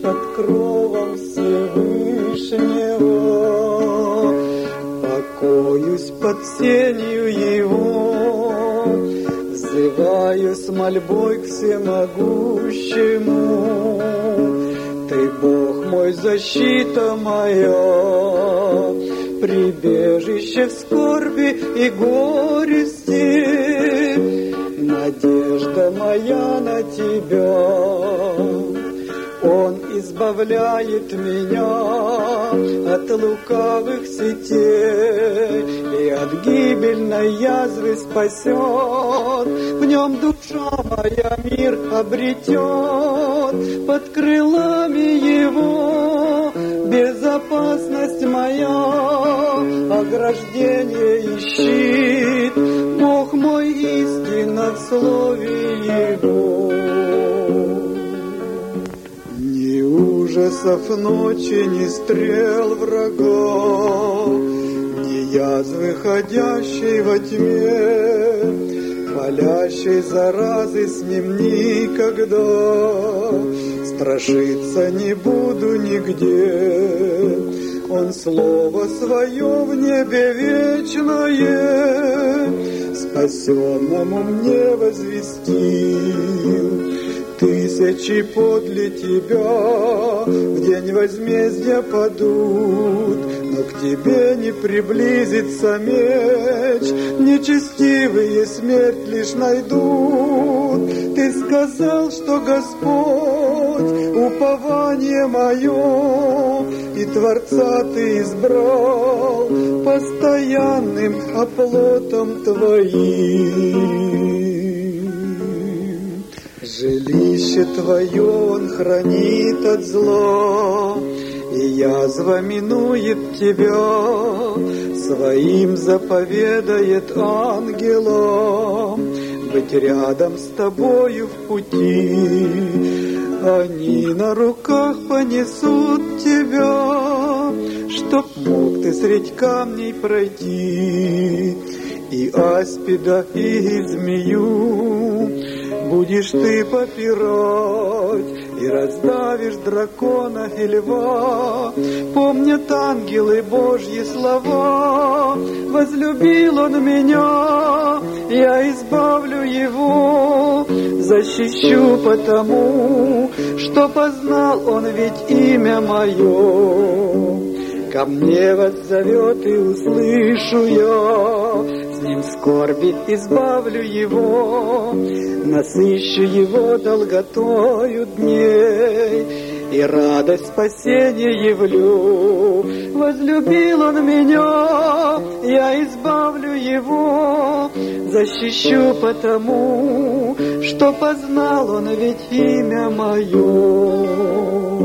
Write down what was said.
под кровом Всевышнего, покоюсь под сенью Его, взываю с мольбой к всемогущему. Ты, Бог мой, защита моя, прибежище в скорби и горести, надежда моя на Тебя. Он избавляет меня от лукавых сетей и от гибельной язвы спасет. В нем душа моя мир обретет, под крылами Его безопасность моя, ограждение и щит. Бог мой истинно в слове Его. Ни ужасов ночи, ни стрел врага, ни язвы, ходящей во тьме, палящей заразы с ним никогда. Страшиться не буду нигде, Он слово свое в небе вечное спасенному мне возвестил. Тысячи подле Тебя в день возмездия падут, но к Тебе не приблизится меч, нечестивые смерть лишь найдут. Ты сказал, что Господь упование мое, и Творца Ты избрал постоянным оплотом Твоим. Жилище Твое Он хранит от зла, и язва минует Тебя, Своим заповедает ангелам быть рядом с Тобою в пути. Они на руках понесут Тебя, чтоб мог Ты средь камней пройти, и аспида, и змею будешь Ты попирать, и раздавишь дракона и льва. Помнят ангелы Божьи слова, возлюбил Он меня, я избавлю Его, защищу потому, что познал Он ведь имя мое. Ко мне воззовет и услышу я, с ним скорби избавлю его, насыщу его долготою дней и радость спасения явлю. Возлюбил он меня, я избавлю его, защищу потому, что познал он ведь имя мое.